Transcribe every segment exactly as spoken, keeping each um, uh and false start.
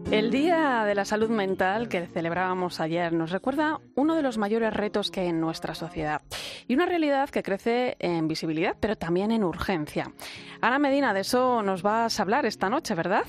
El Día de la Salud Mental que celebrábamos ayer nos recuerda uno de los mayores retos que hay en nuestra sociedad y una realidad que crece en visibilidad, pero también en urgencia. Ana Medina, de eso nos vas a hablar esta noche, ¿verdad?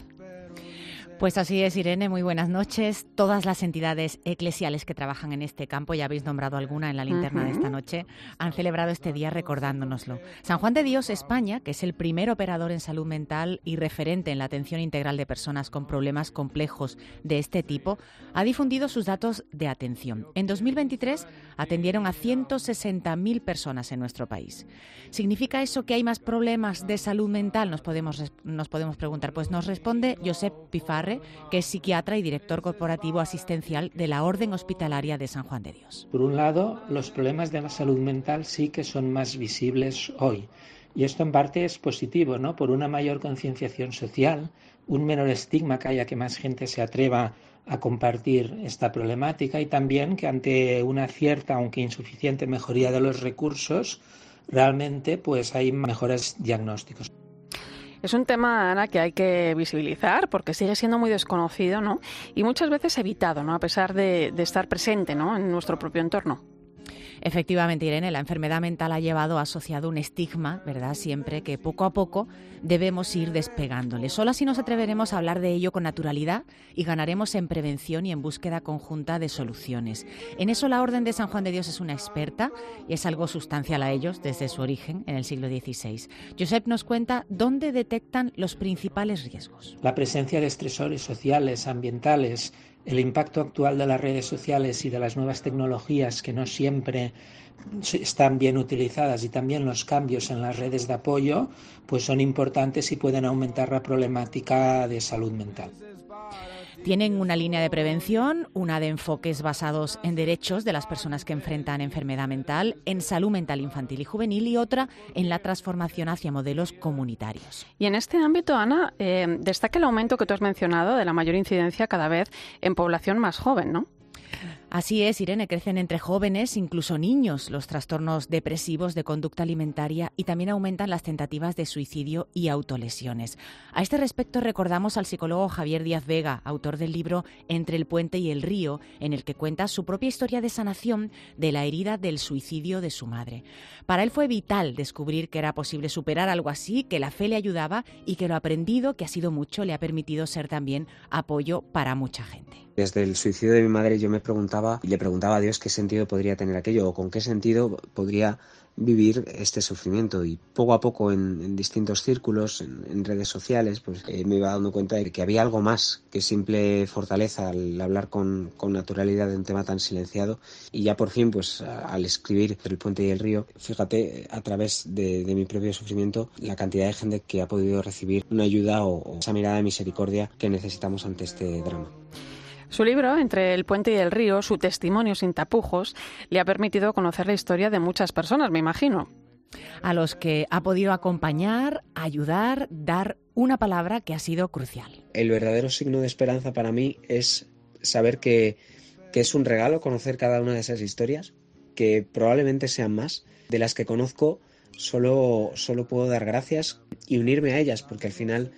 Pues así es, Irene, muy buenas noches. Todas las entidades eclesiales que trabajan en este campo, ya habéis nombrado alguna en la linterna uh-huh. de esta noche, han celebrado este día recordándonoslo. San Juan de Dios España, que es el primer operador en salud mental y referente en la atención integral de personas con problemas complejos de este tipo, ha difundido sus datos de atención. En dos mil veintitrés atendieron a ciento sesenta mil personas en nuestro país. ¿Significa eso que hay más problemas de salud mental? Nos podemos, nos podemos preguntar. Pues nos responde Josep Pifarre, que es psiquiatra y director corporativo asistencial de la Orden Hospitalaria de San Juan de Dios. Por un lado, los problemas de la salud mental sí que son más visibles hoy. Y esto en parte es positivo, ¿no? Por una mayor concienciación social, un menor estigma que haya, que más gente se atreva a compartir esta problemática y también que ante una cierta, aunque insuficiente, mejoría de los recursos, realmente pues hay mejores diagnósticos. Es un tema, Ana, que hay que visibilizar porque sigue siendo muy desconocido, ¿no? Y muchas veces evitado, ¿no? A pesar de, de estar presente, ¿no? En nuestro propio entorno. Efectivamente, Irene, la enfermedad mental ha llevado asociado un estigma, ¿verdad? Siempre que poco a poco debemos ir despegándole. Solo así nos atreveremos a hablar de ello con naturalidad y ganaremos en prevención y en búsqueda conjunta de soluciones. En eso la Orden de San Juan de Dios es una experta y es algo sustancial a ellos desde su origen en el siglo dieciséis. Josep nos cuenta dónde detectan los principales riesgos. La presencia de estresores sociales, ambientales, el impacto actual de las redes sociales y de las nuevas tecnologías que no siempre están bien utilizadas y también los cambios en las redes de apoyo, pues son importantes y pueden aumentar la problemática de salud mental. Tienen una línea de prevención, una de enfoques basados en derechos de las personas que enfrentan enfermedad mental, en salud mental infantil y juvenil y otra en la transformación hacia modelos comunitarios. Y en este ámbito, Ana, eh, destaca el aumento que tú has mencionado de la mayor incidencia cada vez en población más joven, ¿no? Así es, Irene, crecen entre jóvenes, incluso niños, los trastornos depresivos de conducta alimentaria y también aumentan las tentativas de suicidio y autolesiones. A este respecto recordamos al psicólogo Javier Díaz Vega, autor del libro Entre el puente y el río, en el que cuenta su propia historia de sanación de la herida del suicidio de su madre. Para él fue vital descubrir que era posible superar algo así, que la fe le ayudaba y que lo aprendido, que ha sido mucho, le ha permitido ser también apoyo para mucha gente. Desde el suicidio de mi madre yo me preguntaba y le preguntaba a Dios qué sentido podría tener aquello o con qué sentido podría vivir este sufrimiento, y poco a poco en, en distintos círculos, en, en redes sociales, pues eh, me iba dando cuenta de que había algo más que simple fortaleza al hablar con, con naturalidad de un tema tan silenciado. Y ya por fin, pues a, al escribir Entre el puente y el río, fíjate a través de, de mi propio sufrimiento la cantidad de gente que ha podido recibir una ayuda o, o esa mirada de misericordia que necesitamos ante este drama. Su libro, Entre el puente y el río, su testimonio sin tapujos, le ha permitido conocer la historia de muchas personas, me imagino. A los que ha podido acompañar, ayudar, dar una palabra que ha sido crucial. El verdadero signo de esperanza para mí es saber que, que es un regalo conocer cada una de esas historias, que probablemente sean más. De las que conozco, solo, solo puedo dar gracias y unirme a ellas, porque al final...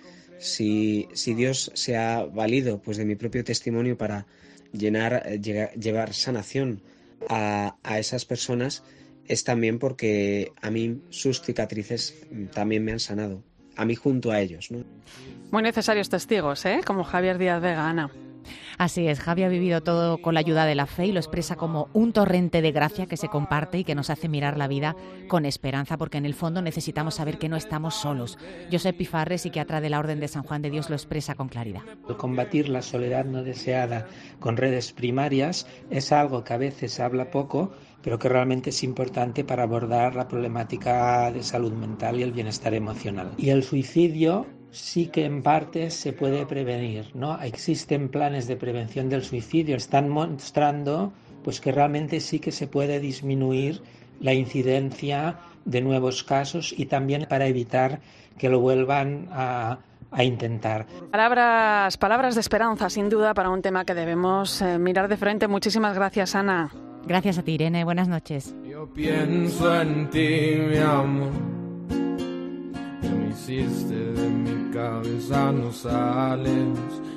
Si, si Dios se ha valido pues de mi propio testimonio para llenar, llegar, llevar sanación a, a esas personas, es también porque a mí sus cicatrices también me han sanado, a mí junto a ellos, ¿no? Muy necesarios testigos, ¿eh? Como Javier Díaz Vega, Ana. Así es, Javi ha vivido todo con la ayuda de la fe y lo expresa como un torrente de gracia que se comparte y que nos hace mirar la vida con esperanza, porque en el fondo necesitamos saber que no estamos solos. Josep Pifarre, psiquiatra de la Orden de San Juan de Dios, lo expresa con claridad. Combatir la soledad no deseada con redes primarias es algo que a veces se habla poco, pero que realmente es importante para abordar la problemática de salud mental y el bienestar emocional. Y el suicidio sí que en parte se puede prevenir, ¿no? Existen planes de prevención del suicidio, están mostrando pues que realmente sí que se puede disminuir la incidencia de nuevos casos y también para evitar que lo vuelvan a, a intentar. Palabras, palabras de esperanza, sin duda, para un tema que debemos eh, mirar de frente. Muchísimas gracias, Ana. Gracias a ti, Irene. Buenas noches. Yo pienso en ti, mi amor. Que me hiciste de mi cabeza, no sales.